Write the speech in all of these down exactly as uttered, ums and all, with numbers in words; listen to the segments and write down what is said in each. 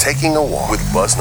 Taking a Walk with Buzz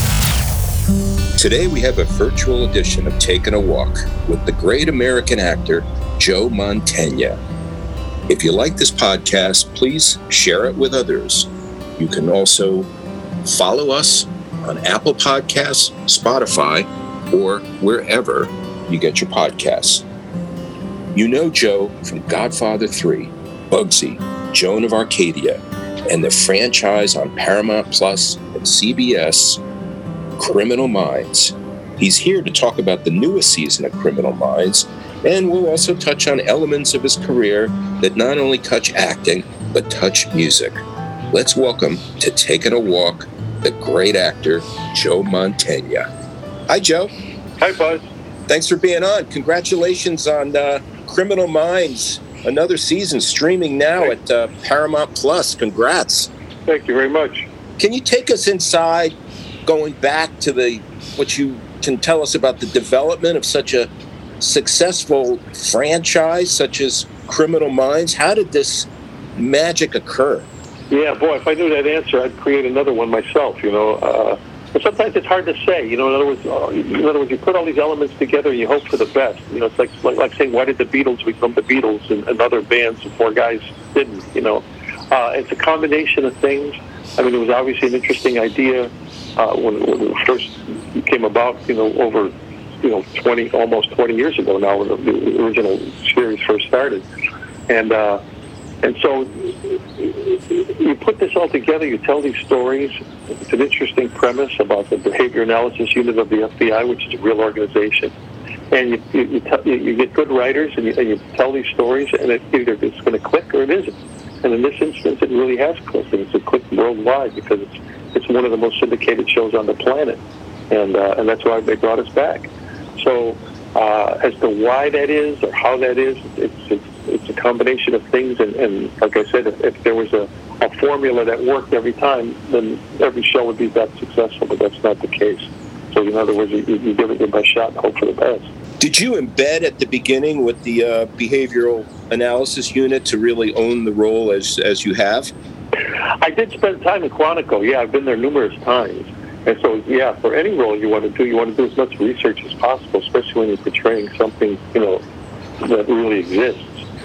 Knight. Today we have a virtual edition of Taking a Walk with the great American actor Joe Mantegna. If you like this podcast, please share it with others. You can also follow us on Apple Podcasts, Spotify, or wherever you get your podcasts. You know Joe from Godfather three, Bugsy, Joan of Arcadia, and the franchise on Paramount Plus and C B S, Criminal Minds. He's here to talk about the newest season of Criminal Minds, and we'll also touch on elements of his career that not only touch acting, but touch music. Let's welcome to Taking a Walk the great actor Joe Mantegna. Hi, Joe. Hi, Buzz. Thanks for being on. Congratulations on uh, Criminal Minds. Another season streaming now at uh, Paramount Plus. Congrats. Thank you very much. Can you take us inside, going back to the what you can tell us about the development of such a successful franchise such as Criminal Minds? How did this magic occur? Yeah, boy, if I knew that answer, I'd create another one myself, you know. Uh, but sometimes it's hard to say, you know. In other words, uh, in other words, you put all these elements together and you hope for the best. You know, it's like like, like saying, why did the Beatles become the Beatles and, and other bands and four guys didn't, you know. Uh, it's a combination of things. I mean, it was obviously an interesting idea uh, when, when it first came about, you know, over, you know, twenty, almost twenty years ago now when the, the original series first started. And, uh, And so you put this all together, you tell these stories. It's an interesting premise about the Behavior Analysis Unit of the F B I, which is a real organization. And you you, you, t- you get good writers, and you, and you tell these stories, and it, either it's going to click or it isn't. And in this instance, it really has clicked, and it's a click worldwide because it's it's one of the most syndicated shows on the planet, and uh, and that's why they brought us back. So uh, as to why that is or how that is, it's it's It's a combination of things, and, and like I said, if, if there was a, a formula that worked every time, then every show would be that successful, but that's not the case. So in other words, you, you give it your best shot and hope for the best. Did you embed at the beginning with the uh, Behavioral Analysis Unit to really own the role as, as you have? I did spend time in Quantico. Yeah, I've been there numerous times. And so, yeah, for any role you want to do, you want to do as much research as possible, especially when you're portraying something, you know, that really exists.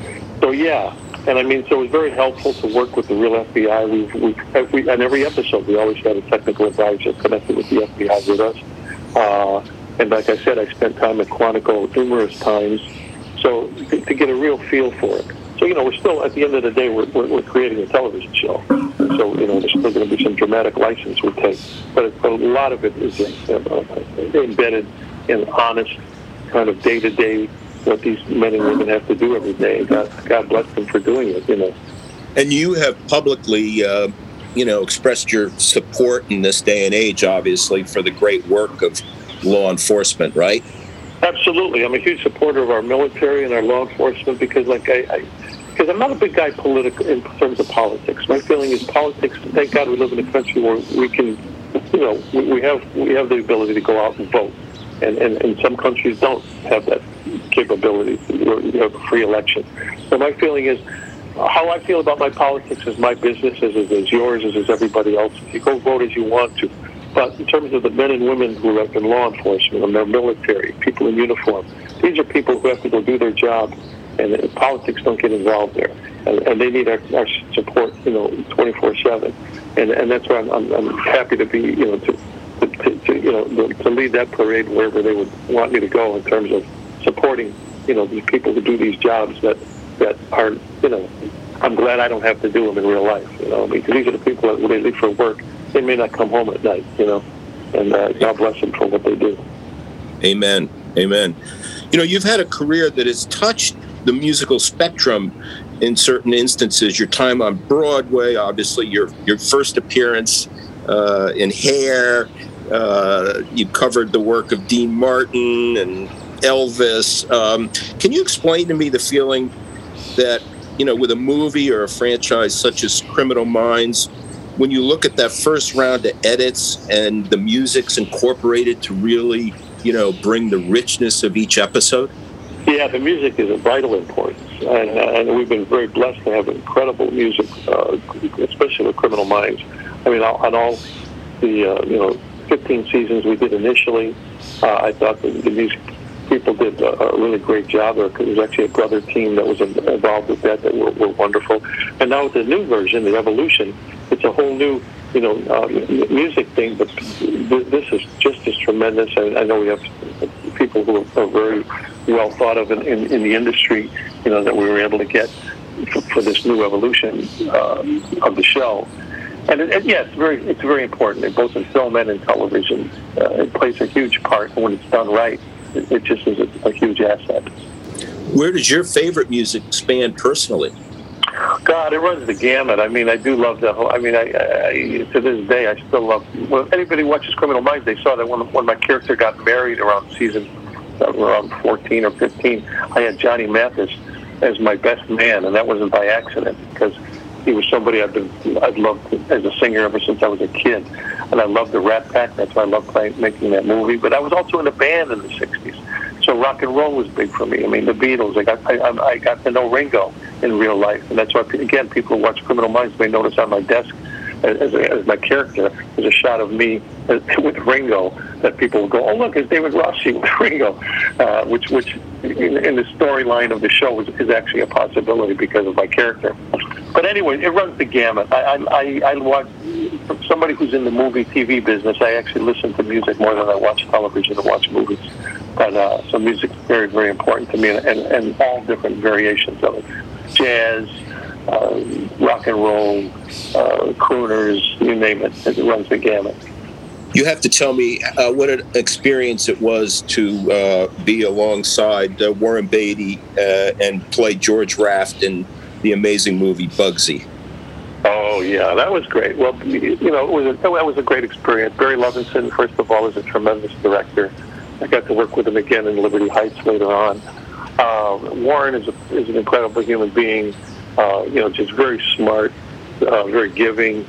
So yeah, and I mean, so it was very helpful to work with the real F B I. We've, we've we, on every episode, we always had a technical advisor connected with the F B I with us. Uh, and like I said, I spent time at Quantico numerous times, so to, to get a real feel for it. So you know, we're still at the end of the day, we're we're, we're creating a television show. So you know, there's still going to be some dramatic license we take, but, it, but a lot of it is uh, embedded in honest, kind of day-to-day. What these men and women have to do every day. God, God bless them for doing it, you know. And you have publicly, uh, you know, expressed your support in this day and age, obviously, for the great work of law enforcement, right? Absolutely. I'm a huge supporter of our military and our law enforcement because, like, I, I because I'm not a big guy political in terms of politics. My feeling is politics. Thank God we live in a country where we can, you know, we, we have we have the ability to go out and vote, and and, and some countries don't have that capability. You have a free election. So my feeling is, how I feel about my politics is my business, as is yours, as is everybody else. You go vote as you want to. But in terms of the men and women who are in law enforcement and their military, people in uniform, these are people who have to go do their job, and politics don't get involved there. And, and they need our, our support, you know, twenty-four seven. And and that's why I'm, I'm, I'm happy to be, you know, to, to, to you know, to lead that parade wherever they would want me to go in terms of supporting, you know, these people who do these jobs that, that are, you know, I'm glad I don't have to do them in real life, you know, because these are the people that when they leave for work, they may not come home at night, you know, and uh, God bless them for what they do. Amen. Amen. You know, you've had a career that has touched the musical spectrum in certain instances. Your time on Broadway, obviously, your your first appearance uh, in Hair, uh, you covered the work of Dean Martin and Elvis. Um, can you explain to me the feeling that, you know, with a movie or a franchise such as Criminal Minds, when you look at that first round of edits and the music's incorporated to really, you know, bring the richness of each episode? Yeah, the music is of vital importance, and, uh, and we've been very blessed to have incredible music, uh, especially with Criminal Minds. I mean, on all the uh, you know fifteen seasons we did initially. Uh, I thought that the music people did a, a really great job. There was actually a brother team that was involved with that that were, were wonderful. And now with the new version, the Evolution, it's a whole new, you know, uh, music thing. But this is just as tremendous. I, I know we have people who are very well thought of in, in, in the industry, you know, that we were able to get for, for this new evolution uh, of the show. And, it, and yeah, it's very, it's very important, both in film and in television. Uh, it plays a huge part, and when it's done right, it, it just is a, a huge asset. Where does your favorite music span personally? God, it runs the gamut. I mean, I do love the whole. I mean, I, I to this day, I still love. Well, if anybody watches Criminal Minds, they saw that when when my character got married around season uh, around fourteen or fifteen, I had Johnny Mathis as my best man, and that wasn't by accident, because he was somebody I've been I've loved as a singer ever since I was a kid, and I loved the Rat Pack. That's why I loved playing, making that movie. But I was also in a band in the sixties, so rock and roll was big for me. I mean, the Beatles. I got I, I got to know Ringo in real life, and that's why, again, people who watch Criminal Minds may notice on my desk as, a, as my character there's a shot of me with Ringo that people will go, oh look, it's David Rossi with Ringo, uh, which which in, in the storyline of the show is, is actually a possibility because of my character. But anyway, it runs the gamut. I I, I, I watch, from somebody who's in the movie T V business, I actually listen to music more than I watch television and watch movies. But uh, so music's very, very important to me, and, and, and all different variations of it. Jazz, uh, rock and roll, uh, crooners, you name it. It runs the gamut. You have to tell me uh, what an experience it was to uh, be alongside uh, Warren Beatty uh, and play George Raft in the amazing movie Bugsy. Oh, yeah, that was great. Well, you know, it was a, that was a great experience. Barry Levinson, first of all, is a tremendous director. I got to work with him again in Liberty Heights later on. Uh, Warren is, a, is an incredible human being, uh, you know, just very smart, uh, very giving.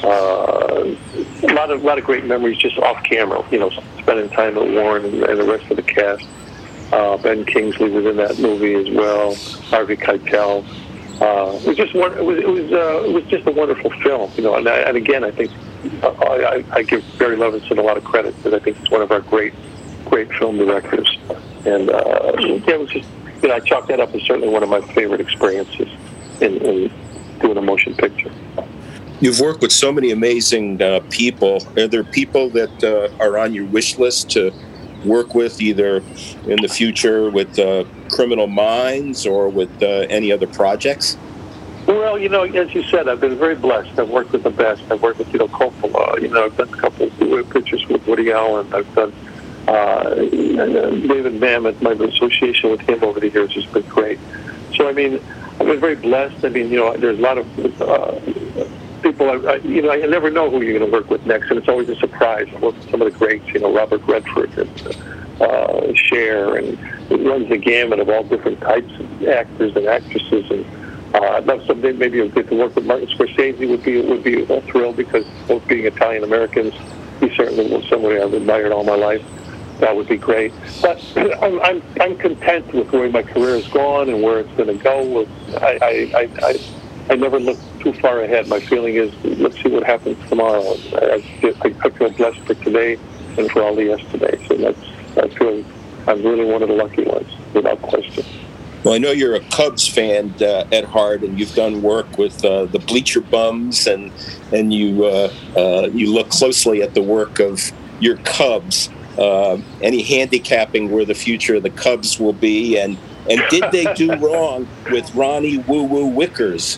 Uh, a lot of lot of great memories just off camera, you know, spending time with Warren and, and the rest of the cast. Uh, Ben Kingsley was in that movie as well. Harvey Keitel. Uh, it was just one. It was it was uh, it was just a wonderful film, you know. And, I, and again, I think uh, I, I give Barry Levinson a lot of credit because I think he's one of our great great film directors. And uh, yeah, it was just, you know, I chalk that up as certainly one of my favorite experiences in, in doing a motion picture. You've worked with so many amazing uh, people. Are there people that uh, are on your wish list to work with, either in the future with uh, Criminal Minds or with uh, any other projects? Well, you know, as you said, I've been very blessed. I've worked with the best. I've worked with, you know, Coppola. You know, I've done a couple of pictures with Woody Allen. I've done uh, David Mamet. My association with him over the years has been great. So, I mean, I've been very blessed. I mean, you know, there's a lot of uh, people, I, I, you know, I never know who you're going to work with next, and it's always a surprise. I work with some of the greats, you know, Robert Redford and uh, Cher, and it runs the gamut of all different types of actors and actresses. And uh, I'd love someday maybe I'd get to work with Martin Scorsese. Would be would be a thrill, because both being Italian Americans, he certainly was somebody I've admired all my life. That would be great. But I'm I'm I'm content with where my career has gone and where it's going to go. I I I. I I never look too far ahead. My feeling is, let's see what happens tomorrow. I, I, I feel blessed for today and for all the yesterdays. And that's, I feel I'm really one of the lucky ones, without question. Well, I know you're a Cubs fan uh, at heart, and you've done work with uh, the Bleacher Bums, and and you uh, uh, you look closely at the work of your Cubs. Uh, any handicapping where the future of the Cubs will be, and and did they do wrong with Ronnie Woo Woo Wickers?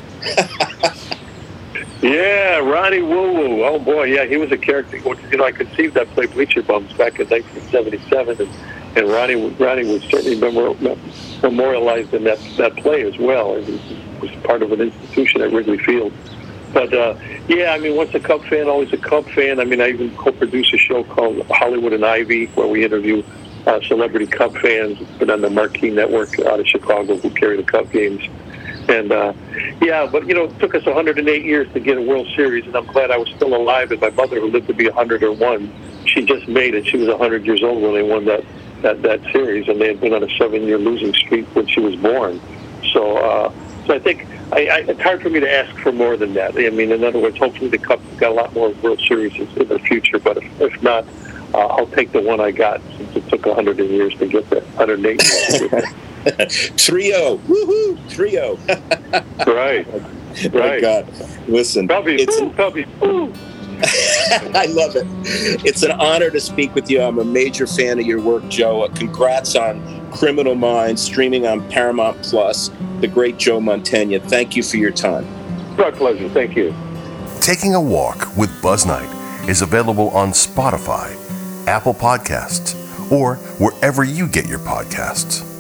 Yeah, Ronnie Woo Woo. Oh boy, yeah, he was a character. You know, I conceived that play Bleacher Bums back in nineteen seventy-seven, and, and Ronnie Ronnie was certainly memor- memorialized in that that play as well. It was, was part of an institution at Wrigley Field. But uh, yeah, I mean, once a Cub fan, always a Cub fan. I mean, I even co-produce a show called Hollywood and Ivy, where we interview uh, celebrity Cub fans. It's been on the Marquee Network out of Chicago, who carry the Cub games. And uh, yeah, but you know, it took us one hundred eight years to get a World Series, and I'm glad I was still alive. And my mother, who lived to be one hundred one, she just made it. She was one hundred years old when they won that that, that series, and they had been on a seven-year losing streak when she was born. So uh, So I think I, I, it's hard for me to ask for more than that. I mean, in other words, hopefully the Cubs have got a lot more World Series in the future. But if, if not, uh, I'll take the one I got since it took one hundred years to get there, one hundred eight years to get there. Trio, woohoo, trio. Right, My right. God, listen, Cubbies, it's ooh, Cubbies, ooh. I love it. It's an honor to speak with you. I'm a major fan of your work, Joe. Uh, congrats on Criminal Minds, streaming on Paramount Plus. The great Joe Mantegna. Thank you for your time. My pleasure. Thank you. Taking a Walk with Buzz Knight is available on Spotify, Apple Podcasts, or wherever you get your podcasts.